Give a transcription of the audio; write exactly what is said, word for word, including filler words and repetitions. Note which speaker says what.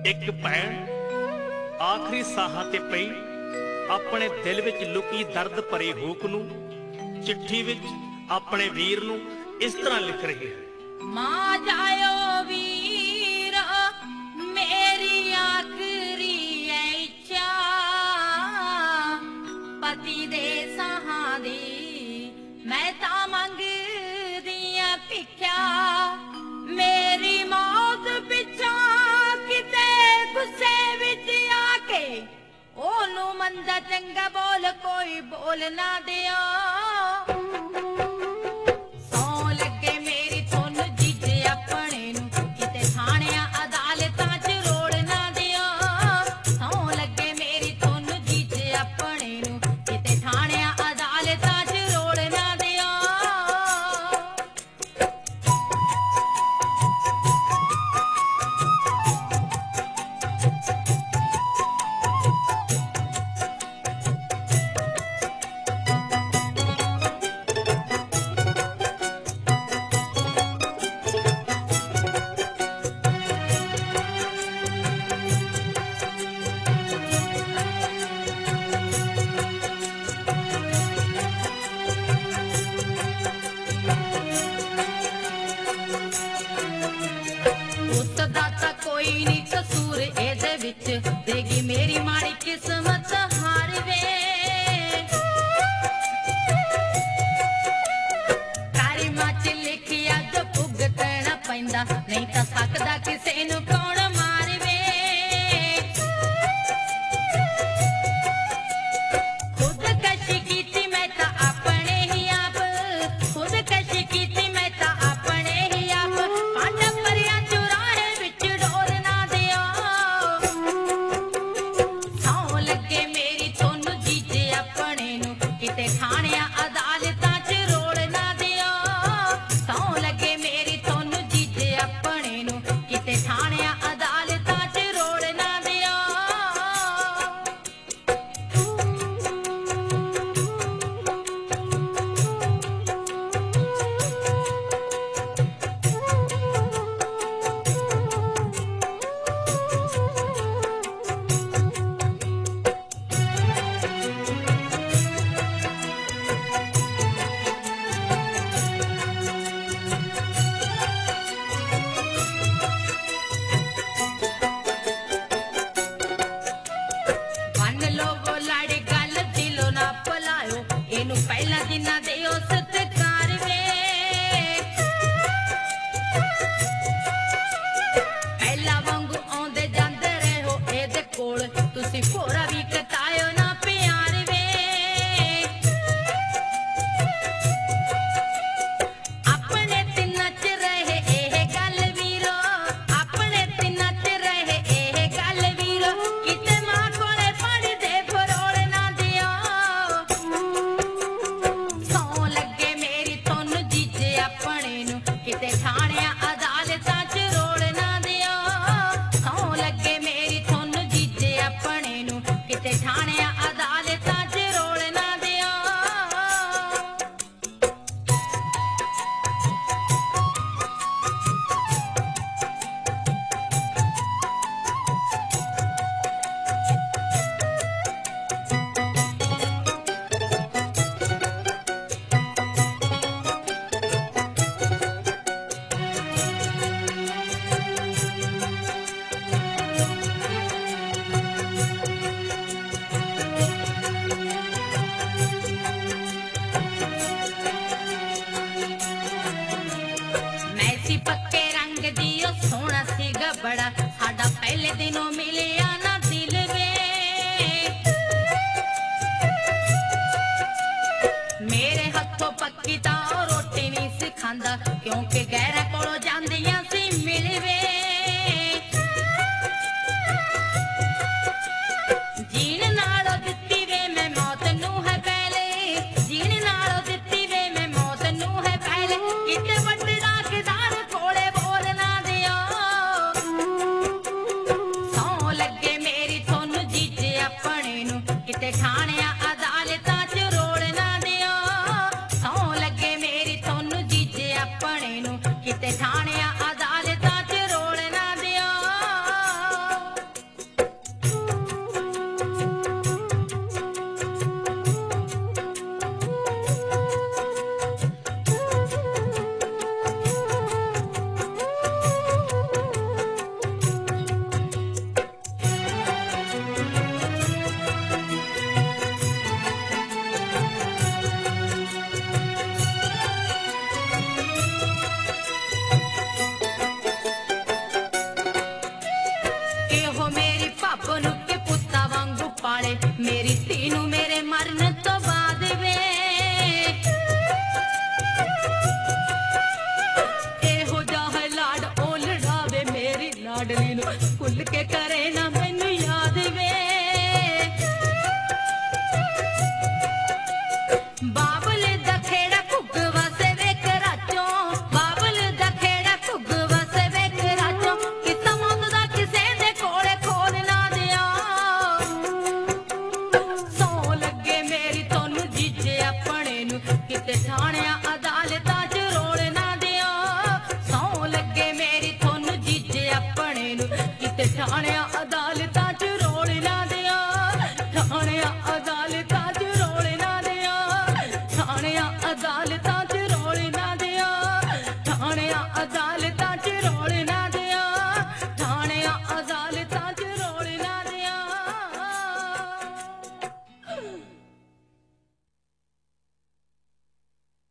Speaker 1: एक भैन आखिरी साहां ते पई अपने दिल विच लुकी दर्द भरे हुक नूं चिट्ठी विच अपने वीर नूं इस तरह लिख रही है।
Speaker 2: मां जायो वीर मेरी आखिरी इच्छा पति दे साहां दी मैं तां मंगदी आ भिख्या मेरी मौत पिछा किते गुस्से विच आके ओनू मंदा चंगा बोल कोई बोल ना दिया सौ लगे मेरी थोनू जीजे अपने नू किते थाणियां अदालतां च रोड़ ना दिया सौ लगे मेरी थोनू जीजे अपने नू किते थाणियां अदालतां च रोड़ ना दिया। कोई नहीं कसूर एदे विच देगी मेरी माड़ी किस्मत हार वे कारी मां च लिखिया जो भुगतना पैंदा नहीं तां सकदा किसे नू कौन मार वे खुद कशी कीती मैं तां अपने ही आप खुद कशी कीती मैं तां अपने ही आप पांडा परिया चुराहे विच डोर ना दिया सौ लगे मेरी थोनू जीजे अपने नू किते थाणियां अदालतां च रोड़ ना दिया सौ लगे मेरी थोनू जीजे अपने नू किते थाणियां अदालतां च रोड़ ना दिया। बन लोगो लड़ गल दिलो ना भुलायो इनू पहला दिना दियो सत्कार वे पहला वांगू आउंदे जांदे रहो एदे कोल तुसी भोरा भी कतायो ना प्यार वे अपने तिन्ना च रहे एह गल वीरो अपने तिन्ना च रहे एह गल वीरो किते मां कोले पड़ दे फरोड़ ना दिया सौ लगे मेरी थोनू जीजे अपने नू किते थाणियां अदालतां च रोड़ ना दिया सौ लगे मेरी थोनू जीजे अपने नू किते थाणियां अदालतां च रोड़ ना दिया। मैं सी पक्के रंग दियो सोना सीगा बड़ा साडा पहले दिनों मिलिया ना दिल वे मेरे हथों पक्की तां रोटी नहीं सिखांदा क्योंकि गहरा कोलों जांदियां सी मिल वे जीण नालों दित्ती वे मैं मौत नू है पहले जीण नालों दित्ती वे मैं मौत नू है पहले किते वड्डा किदार कोले बोल ना दिया सौ लगे मेरी थोनू जीजे अपने नू किते थाणियां अदालतां च रोड़ ना दिया सौ लगे मेरी थोनू जीजे अपने नू किते ਪਾਲੇ ਮੇਰੀ ਧੀ ਨੂੰ ਮੇਰੇ ਮਰਨ ਤੋਂ ਬਾਅਦ ਵੇ ਇਹੋ ਜਿਹਾ ਲਾਡ ਉਹ ਲੜਾਵੇ ਮੇਰੀ ਲਾਡਲੀ ਨੂੰ ਭੁੱਲ ਕੇ ਕਰ